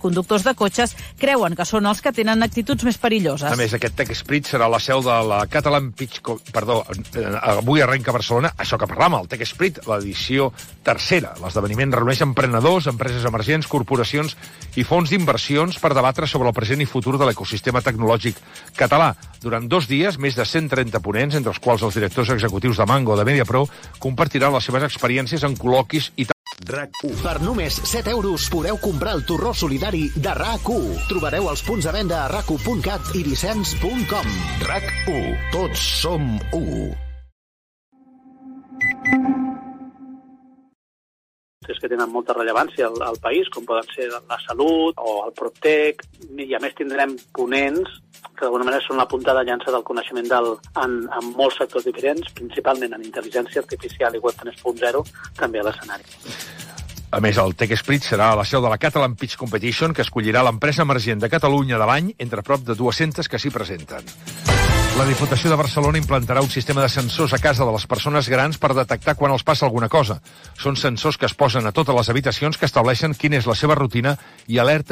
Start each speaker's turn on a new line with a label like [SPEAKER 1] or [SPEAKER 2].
[SPEAKER 1] conductors de cotxes creuen que són els que tenen actituds més perilloses.
[SPEAKER 2] A més, aquest Tech Spirit serà la seu de la Catalan Pitch... avui arrenca a Barcelona, això que parlàvem, el Tech Spirit, l'edició tercera. L'esdeveniment reuneix emprenedors, empreses emergents, corporacions i fons d'inversions per debatre sobre el present i futur de l'ecosistema tecnològic català. Durant 2 dies, més de 130 ponents, entre els quals els directors executius de Mango o de Mediapro, compartiran les seves experiències en col·loquis i
[SPEAKER 3] RAC1. Per només 7 euros podeu comprar el torró solidari de RAC1. Trobareu els punts de venda a rac1.cat i vicens.com. RAC1. Tots som 1.
[SPEAKER 4] Que tenen molta rellevància al país, com poden ser la salut o el PropTech, i a més tindrem ponents que d'alguna manera són la punta de llança del coneixement en molts sectors diferents, principalment en intel·ligència artificial i Web 3.0, també a l'escenari.
[SPEAKER 2] A més, el Tech Spirit serà a la seu de la Catalan Pitch Competition, que escollirà l'empresa emergent de Catalunya de l'any entre prop de 200 que s'hi presenten. La Diputació de Barcelona implantarà un sistema de sensors a casa de les persones grans per detectar quan els passa alguna cosa. Són sensors que es posen a totes les habitacions, que estableixen quina és la seva rutina i alerten